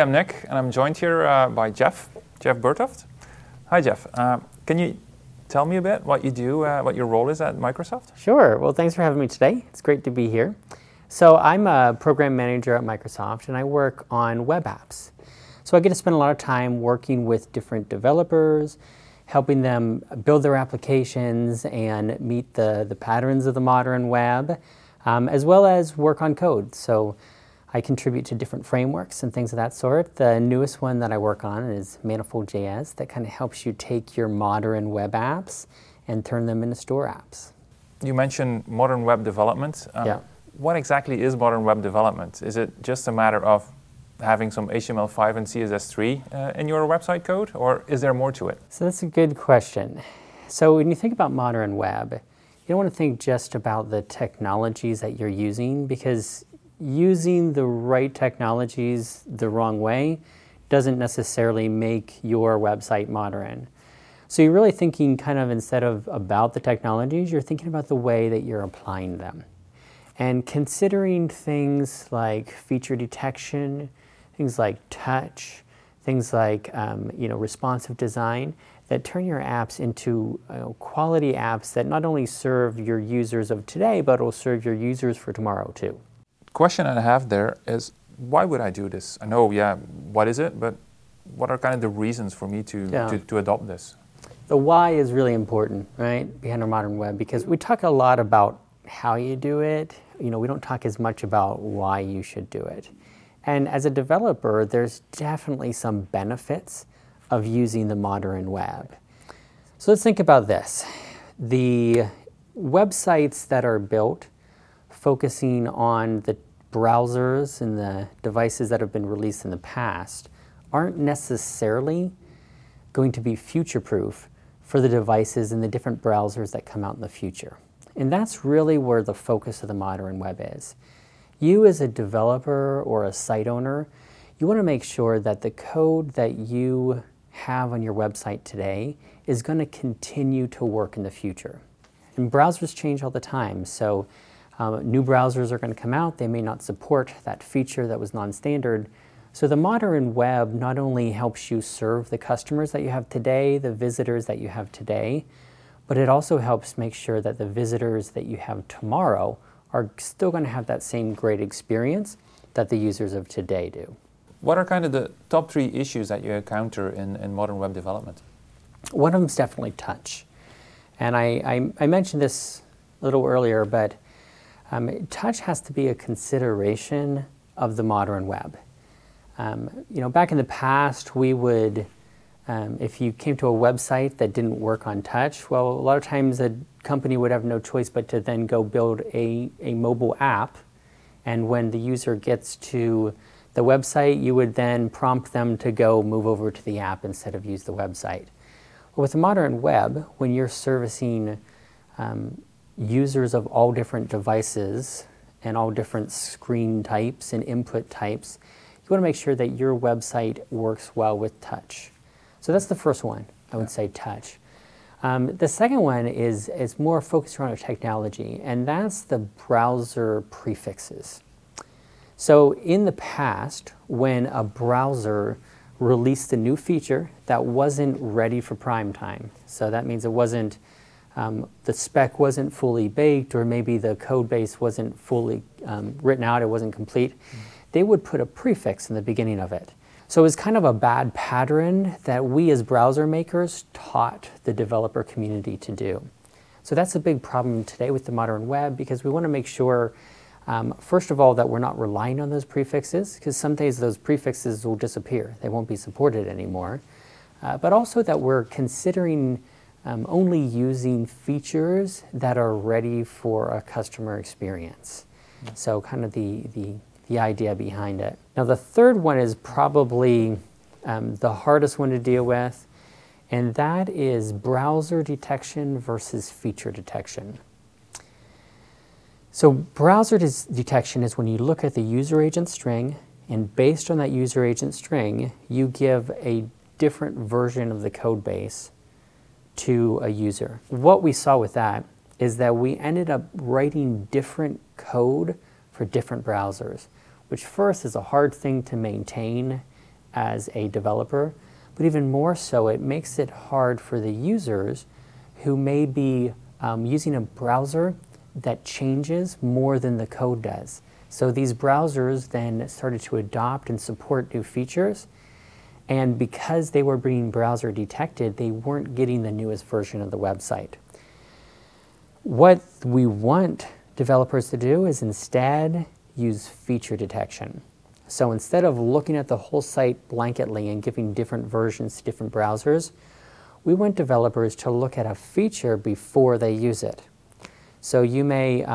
I'm Nick, and I'm joined here by Jeff Bertoft. Hi, Jeff. Can you tell me a bit what you do, what your role is at Microsoft? Sure. Well, thanks for having me today. It's great to be here. So I'm a program manager at Microsoft, and I work on web apps. So I get to spend a lot of time working with different developers, helping them build their applications and meet the patterns of the modern web, as well as work on code. So I contribute to different frameworks and things of that sort. The newest one that I work on is Manifold.js that kind of helps you take your modern web apps and turn them into store apps. You mentioned modern web development. Yeah. What exactly is modern web development? Is it just a matter of having some HTML5 and CSS3 in your website code, or is there more to it? So that's a good question. So when you think about modern web, you don't want to think just about the technologies that you're using, because using the right technologies the wrong way doesn't necessarily make your website modern. So you're really thinking kind of, instead of about the technologies, you're thinking about the way that you're applying them. And considering things like feature detection, things like touch, things like responsive design, that turn your apps into quality apps that not only serve your users of today, but will serve your users for tomorrow too. Question I have there is, why would I do this? I know, what is it, but what are kind of the reasons for me to adopt this? The why is really important, right, behind our modern web, because we talk a lot about how you do it. We don't talk as much about why you should do it. And as a developer, there's definitely some benefits of using the modern web. So let's think about this. The websites that are built focusing on the browsers and the devices that have been released in the past aren't necessarily going to be future-proof for the devices and the different browsers that come out in the future. And that's really where the focus of the modern web is. You as a developer or a site owner, you want to make sure that the code that you have on your website today is going to continue to work in the future. And browsers change all the time, so new browsers are going to come out. They may not support that feature that was non-standard. So the modern web not only helps you serve the customers that you have today, the visitors that you have today, but it also helps make sure that the visitors that you have tomorrow are still going to have that same great experience that the users of today do. What are kind of the top 3 issues that you encounter in modern web development? One of them is definitely touch. And I mentioned this a little earlier, but touch has to be a consideration of the modern web. Back in the past, we would, if you came to a website that didn't work on touch, well, a lot of times a company would have no choice but to then go build a mobile app. And when the user gets to the website, you would then prompt them to go move over to the app instead of use the website. Well, with the modern web, when you're servicing users of all different devices and all different screen types and input types, you want to make sure that your website works well with touch. So that's the first one, I would say, touch. The second one is more focused around technology, and that's the browser prefixes. So in the past, when a browser released a new feature that wasn't ready for prime time, so that means it wasn't, the spec wasn't fully baked, or maybe the code base wasn't fully written out, it wasn't complete, they would put a prefix in the beginning of it. So it was kind of a bad pattern that we as browser makers taught the developer community to do. So that's a big problem today with the modern web, because we want to make sure, first of all, that we're not relying on those prefixes, because some days those prefixes will disappear. They won't be supported anymore. But also that we're considering only using features that are ready for a customer experience. So kind of the idea behind it. Now the third one is probably the hardest one to deal with, and that is browser detection versus feature detection. So browser detection is when you look at the user agent string, and based on that user agent string, you give a different version of the code base to a user. What we saw with that is that we ended up writing different code for different browsers, which first is a hard thing to maintain as a developer, but even more so, it makes it hard for the users who may be using a browser that changes more than the code does. So these browsers then started to adopt and support new features, and because they were being browser detected, they weren't getting the newest version of the website. What we want developers to do is instead use feature detection. So instead of looking at the whole site blanketly and giving different versions to different browsers, we want developers to look at a feature before they use it. So you may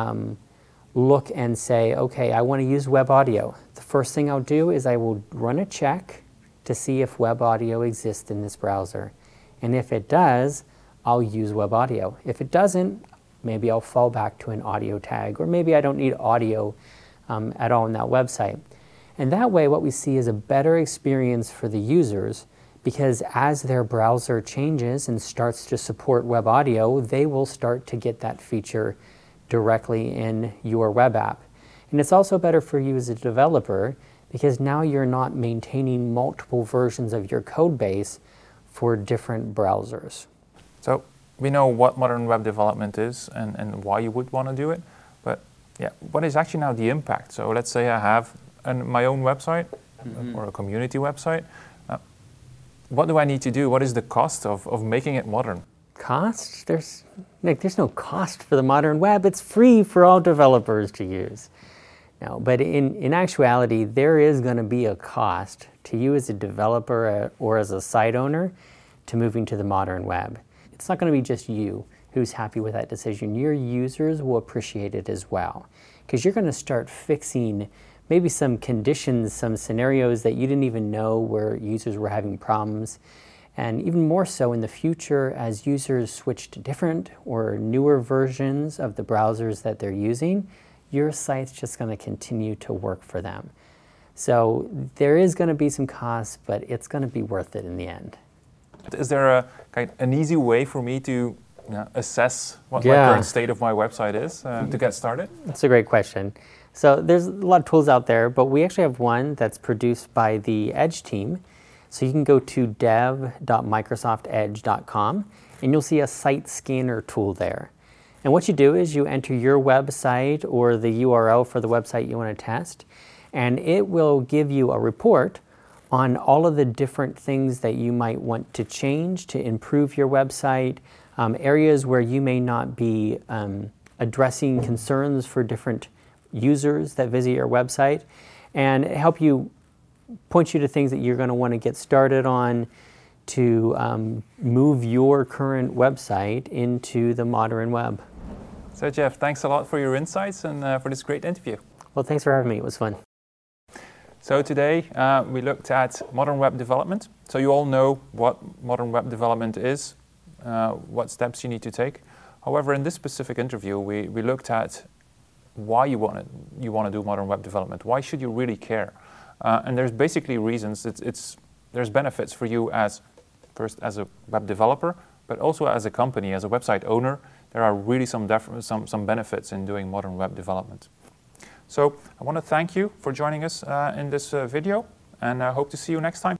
look and say, okay, I want to use web audio. The first thing I'll do is I will run a check to see if web audio exists in this browser. And if it does, I'll use web audio. If it doesn't, maybe I'll fall back to an audio tag, or maybe I don't need audio at all on that website. And that way, what we see is a better experience for the users, because as their browser changes and starts to support web audio, they will start to get that feature directly in your web app. And it's also better for you as a developer, because now you're not maintaining multiple versions of your code base for different browsers. So we know what modern web development is and why you would want to do it, but yeah, what is actually now the impact? So let's say I have my own website or a community website. What do I need to do? What is the cost of making it modern? Cost? There's no cost for the modern web. It's free for all developers to use. No, but in actuality, there is going to be a cost to you as a developer or as a site owner to moving to the modern web. It's not going to be just you who's happy with that decision. Your users will appreciate it as well, because you're going to start fixing maybe some conditions, some scenarios that you didn't even know where users were having problems. And even more so in the future, as users switch to different or newer versions of the browsers that they're using, your site's just going to continue to work for them. So there is going to be some costs, but it's going to be worth it in the end. Is there an easy way for me to assess what my current state of my website is to get started? That's a great question. So there's a lot of tools out there, but we actually have one that's produced by the Edge team. So you can go to dev.microsoftedge.com and you'll see a site scanner tool there. And what you do is you enter your website or the URL for the website you want to test, and it will give you a report on all of the different things that you might want to change to improve your website, areas where you may not be addressing concerns for different users that visit your website, and help you, point you to things that you're going to want to get started on to move your current website into the modern web. So Jeff, thanks a lot for your insights and for this great interview. Well, thanks for having me. It was fun. So today we looked at modern web development. So you all know what modern web development is, what steps you need to take. However, in this specific interview, we looked at why you want to do modern web development. Why should you really care? And there's basically reasons. There's benefits for you first as a web developer, but also as a company, as a website owner. There are really some benefits in doing modern web development. So I want to thank you for joining us in this video, and I hope to see you next time.